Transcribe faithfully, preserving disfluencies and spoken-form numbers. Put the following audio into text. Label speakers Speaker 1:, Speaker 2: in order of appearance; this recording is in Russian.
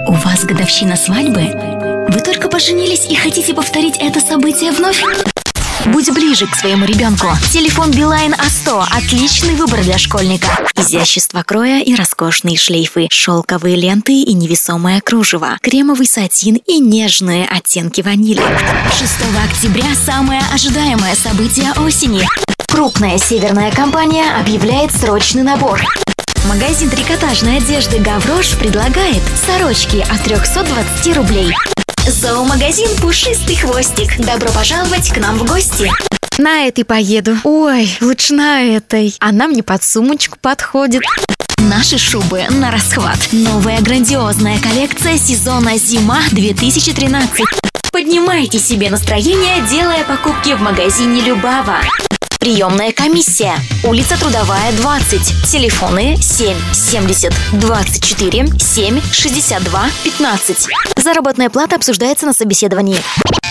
Speaker 1: У вас годовщина свадьбы? Вы только поженились и хотите повторить это событие вновь? Будь ближе к своему ребенку. Телефон Билайн А сто – отличный выбор для школьника. Изящество кроя и роскошные шлейфы, шелковые ленты и невесомое кружево, кремовый сатин и нежные оттенки ванили. шестого октября – самое ожидаемое событие осени. Крупная северная компания объявляет срочный набор. Магазин трикотажной одежды «Гаврош» предлагает сорочки от трехсот двадцати рублей. Зоомагазин «Пушистый хвостик». Добро пожаловать к нам в гости.
Speaker 2: На этой поеду. Ой, лучше на этой. Она мне под сумочку подходит.
Speaker 1: Наши шубы на расхват. Новая грандиозная коллекция сезона «Зима-две тысячи тринадцать». Поднимайте себе настроение, делая покупки в магазине «Любава». Приемная комиссия. Улица Трудовая, двадцать. Телефоны семь семьдесят двадцать четыре семь шестьдесят два пятнадцать. Заработная плата обсуждается на собеседовании.